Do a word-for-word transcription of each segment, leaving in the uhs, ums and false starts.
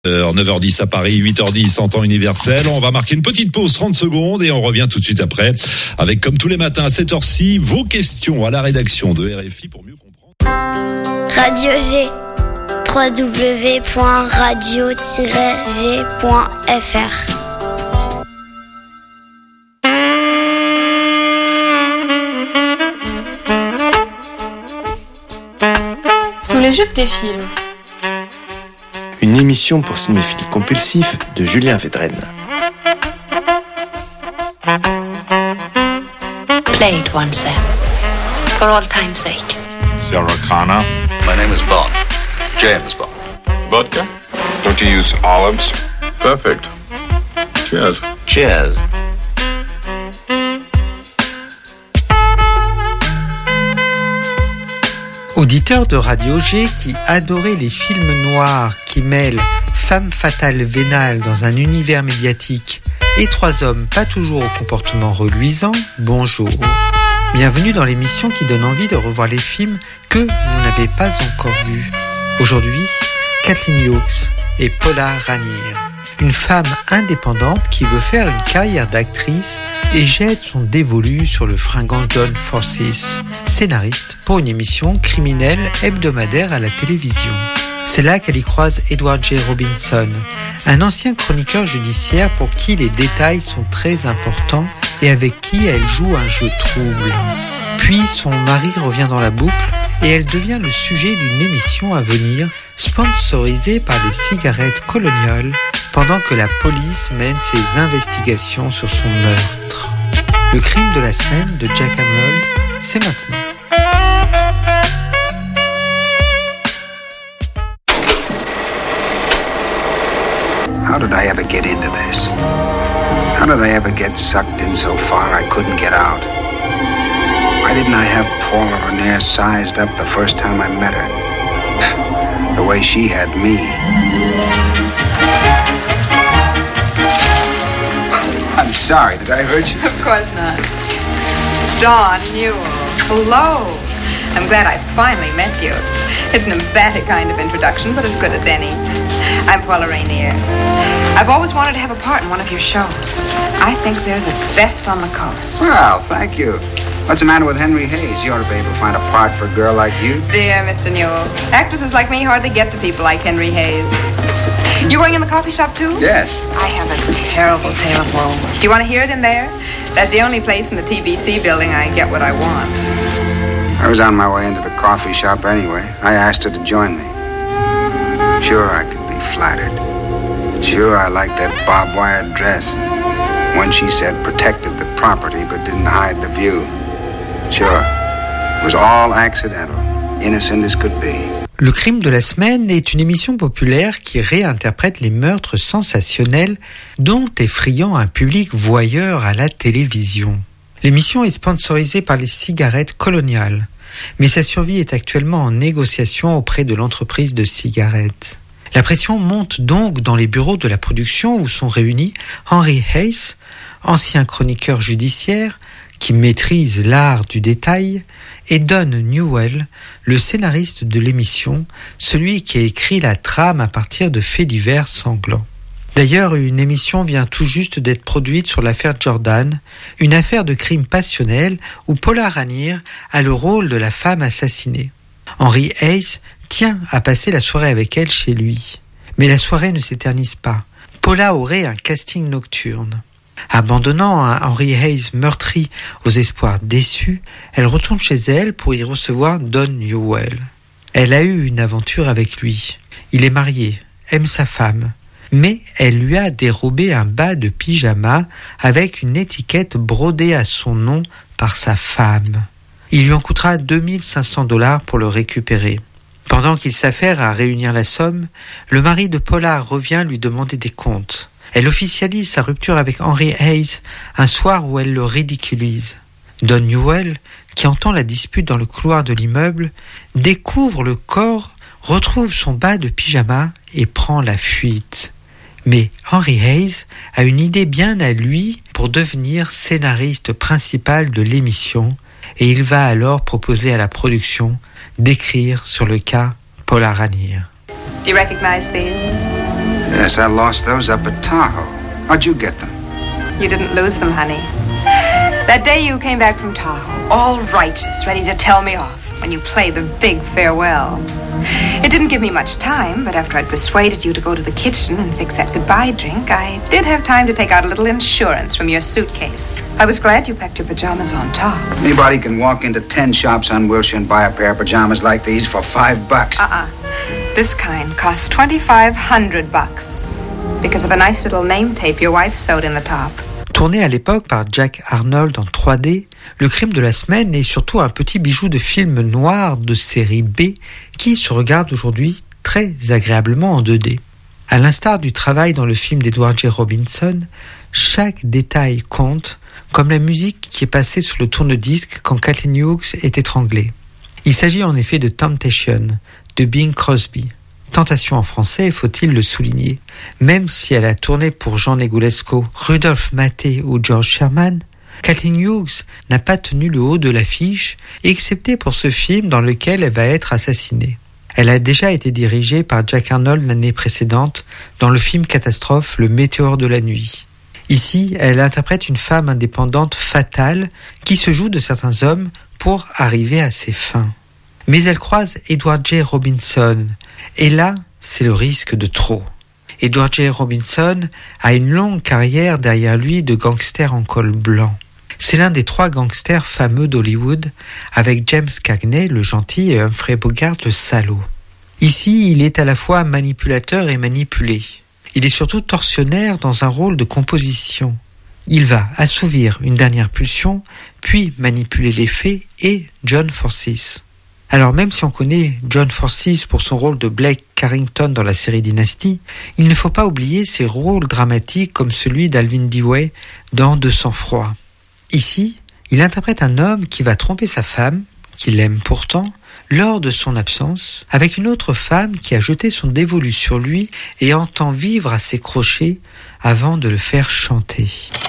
Euh, neuf heures dix à Paris, huit heures dix en temps universel. On va marquer une petite pause, trente secondes, et on revient tout de suite après avec, comme tous les matins à cette heure-ci, vos questions à la rédaction de R F I pour mieux comprendre. Radio G, w w w point radio tiret g point f r. Sous les jupes des films. Une émission pour cinéphiles compulsifs de Julien Védrenne. Play it once then, for all time's sake. Sarah Connor. My name is Bond. James Bond. Vodka? Don't you use olives? Perfect. Cheers. Cheers. Auditeur de Radio G qui adorait les films noirs qui mêlent femme fatale vénale dans un univers médiatique et trois hommes pas toujours au comportement reluisant, bonjour. Bienvenue dans l'émission qui donne envie de revoir les films que vous n'avez pas encore vus. Aujourd'hui, Kathleen Hughes et Paula Raniere. Une femme indépendante qui veut faire une carrière d'actrice et jette son dévolu sur le fringant John Forsyth, scénariste pour une émission criminelle hebdomadaire à la télévision. C'est là qu'elle y croise Edward J. Robinson, un ancien chroniqueur judiciaire pour qui les détails sont très importants et avec qui elle joue un jeu trouble. Puis son mari revient dans la boucle et elle devient le sujet d'une émission à venir sponsorisée par les cigarettes coloniales pendant que la police mène ses investigations sur son meurtre. Le crime de la semaine de Jack Arnold, c'est maintenant. How did I ever get into this? How did I ever get sucked in so far I couldn't get out? Why didn't I have Paula Raniere sized up the first time I met her? The way she had me. I'm sorry, did I hurt you? Of course not. Dawn Newell. Hello. I'm glad I finally met you. It's an emphatic kind of introduction, but as good as any. I'm Paula Raniere. I've always wanted to have a part in one of your shows. I think they're the best on the coast. Well, thank you. What's the matter with Henry Hayes? You ought to be able to find a part for a girl like you. Dear Mister Newell, actresses like me hardly get to people like Henry Hayes. You going in the coffee shop, too? Yes. I have a terrible tale of woe. Do you want to hear it in there? That's the only place in the T B C building I get what I want. I was on my way into the coffee shop anyway. I asked her to join me. Sure, I could be flattered. Sure, I liked that barbed wire dress. When she said protected the property but didn't hide the view. Sure, it was all accidental, innocent as could be. Le crime de la semaine est une émission populaire qui réinterprète les meurtres sensationnels dont effrayant un public voyeur à la télévision. L'émission est sponsorisée par les cigarettes coloniales, mais sa survie est actuellement en négociation auprès de l'entreprise de cigarettes. La pression monte donc dans les bureaux de la production où sont réunis Henry Hayes, ancien chroniqueur judiciaire, qui maîtrise l'art du détail, et Don Newell, le scénariste de l'émission, celui qui a écrit la trame à partir de faits divers sanglants. D'ailleurs, une émission vient tout juste d'être produite sur l'affaire Jordan, une affaire de crime passionnel où Paula Raniere a le rôle de la femme assassinée. Henry Hayes tient à passer la soirée avec elle chez lui. Mais la soirée ne s'éternise pas. Paula aurait un casting nocturne. Abandonnant un Henry Hayes meurtri aux espoirs déçus, elle retourne chez elle pour y recevoir Don Newell. Elle a eu une aventure avec lui. Il est marié, aime sa femme, mais elle lui a dérobé un bas de pyjama avec une étiquette brodée à son nom par sa femme. Il lui en coûtera deux mille cinq cents dollars pour le récupérer. Pendant qu'il s'affaire à réunir la somme, le mari de Paula revient lui demander des comptes. Elle officialise sa rupture avec Henry Hayes un soir où elle le ridiculise. Don Newell, qui entend la dispute dans le couloir de l'immeuble, découvre le corps, retrouve son bas de pyjama et prend la fuite. Mais Henry Hayes a une idée bien à lui pour devenir scénariste principal de l'émission et il va alors proposer à la production d'écrire sur le cas Paula Raniere. Do you recognize these? Yes, I lost those up at Tahoe. How'd you get them? You didn't lose them, honey. That day you came back from Tahoe, all righteous, ready to tell me off when you played the big farewell. It didn't give me much time, but after I'd persuaded you to go to the kitchen and fix that goodbye drink, I did have time to take out a little insurance from your suitcase. I was glad you packed your pajamas on top. Anybody can walk into ten shops on Wilshire and buy a pair of pajamas like these for five bucks. Uh-uh. This kind costs twenty-five hundred bucks because of a nice little name tape your wife sewed in the top. Tourné à l'époque par Jack Arnold en trois D, Le Crime de la Semaine est surtout un petit bijou de film noir de série B qui se regarde aujourd'hui très agréablement en deux D. À l'instar du travail dans le film d'Edward J. Robinson, chaque détail compte, comme la musique qui est passée sur le tourne-disque quand Kathleen Hughes est étranglée. Il s'agit en effet de Temptation, de Bing Crosby. Tentation en français, faut-il le souligner. Même si elle a tourné pour Jean Negulesco, Rudolph Maté ou George Sherman, Kathleen Hughes n'a pas tenu le haut de l'affiche, excepté pour ce film dans lequel elle va être assassinée. Elle a déjà été dirigée par Jack Arnold l'année précédente dans le film catastrophe Le Météore de la nuit. Ici, elle interprète une femme indépendante fatale qui se joue de certains hommes pour arriver à ses fins. Mais elle croise Edward J. Robinson, et là, c'est le risque de trop. Edward J. Robinson a une longue carrière derrière lui de gangster en col blanc. C'est l'un des trois gangsters fameux d'Hollywood, avec James Cagney, le gentil, et Humphrey Bogart, le salaud. Ici, il est à la fois manipulateur et manipulé. Il est surtout tortionnaire dans un rôle de composition. Il va assouvir une dernière pulsion, puis manipuler les faits et John Forsyth. Alors même si on connaît John Forsyth pour son rôle de Blake Carrington dans la série Dynasty, il ne faut pas oublier ses rôles dramatiques comme celui d'Alvin Dewey dans De sang-froid. Ici, il interprète un homme qui va tromper sa femme, qu'il aime pourtant, lors de son absence, avec une autre femme qui a jeté son dévolu sur lui et entend vivre à ses crochets avant de le faire chanter.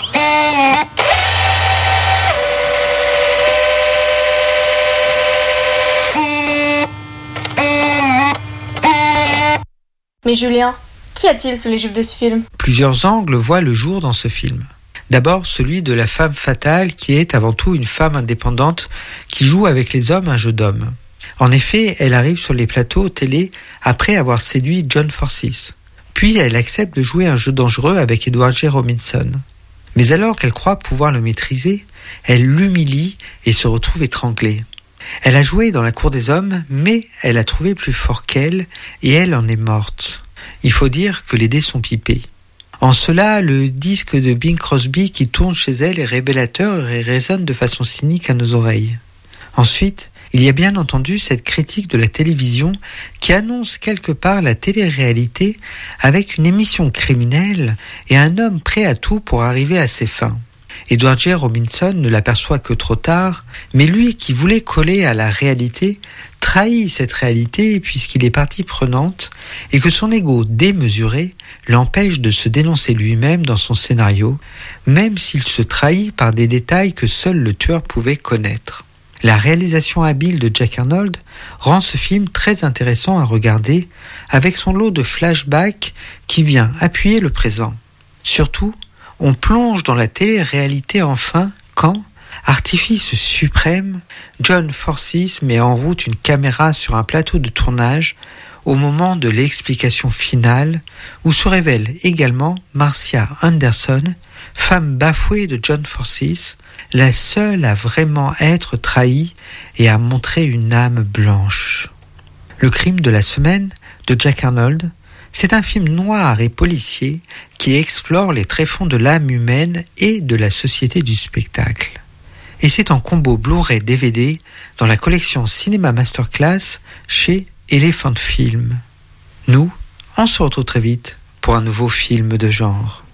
Mais Julien, qu'y a-t-il sous les jupes de ce film ? Plusieurs angles voient le jour dans ce film. D'abord, celui de la femme fatale qui est avant tout une femme indépendante qui joue avec les hommes un jeu d'homme. En effet, elle arrive sur les plateaux télé après avoir séduit John Forsyth. Puis elle accepte de jouer un jeu dangereux avec Edward J. Robinson. Mais alors qu'elle croit pouvoir le maîtriser, elle l'humilie et se retrouve étranglée. Elle a joué dans la cour des hommes, mais elle a trouvé plus fort qu'elle, et elle en est morte. Il faut dire que les dés sont pipés. En cela, le disque de Bing Crosby qui tourne chez elle est révélateur et résonne de façon cynique à nos oreilles. Ensuite, il y a bien entendu cette critique de la télévision qui annonce quelque part la télé-réalité avec une émission criminelle et un homme prêt à tout pour arriver à ses fins. Edward J. Robinson ne l'aperçoit que trop tard, mais lui qui voulait coller à la réalité trahit cette réalité puisqu'il est partie prenante et que son ego démesuré l'empêche de se dénoncer lui-même dans son scénario, même s'il se trahit par des détails que seul le tueur pouvait connaître. La réalisation habile de Jack Arnold rend ce film très intéressant à regarder avec son lot de flashbacks qui vient appuyer le présent. Surtout, on plonge dans la télé-réalité enfin quand, artifice suprême, John Forsyth met en route une caméra sur un plateau de tournage au moment de l'explication finale où se révèle également Marcia Anderson, femme bafouée de John Forsyth, la seule à vraiment être trahie et à montrer une âme blanche. Le crime de la semaine de Jack Arnold, c'est un film noir et policier qui explore les tréfonds de l'âme humaine et de la société du spectacle. Et c'est en combo Blu-ray D V D dans la collection Cinéma Masterclass chez Elephant Film. Nous, on se retrouve très vite pour un nouveau film de genre.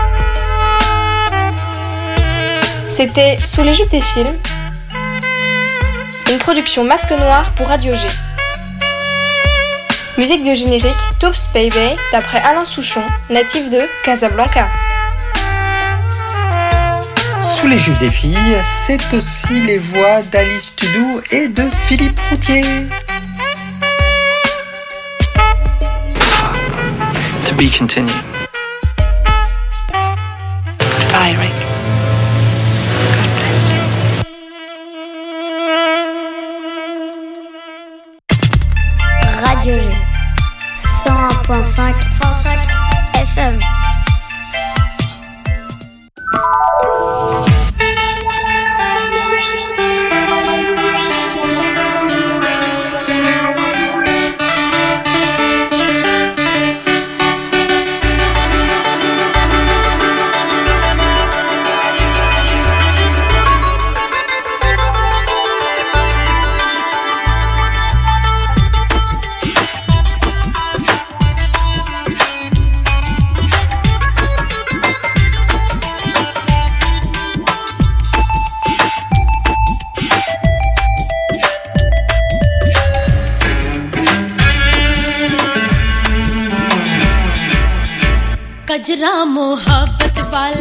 C'était Sous les jupes des films, une production Masque Noir pour Radio G. Musique de générique Toops Baby d'après Alain Souchon, natif de Casablanca. Sous les jupes des filles, c'est aussi les voix d'Alice Tudou et de Philippe Routier. To be continued. Bye, Rick. God bless you. Radio G, cent un point cinq F M. कजरा मोहब्बत वाला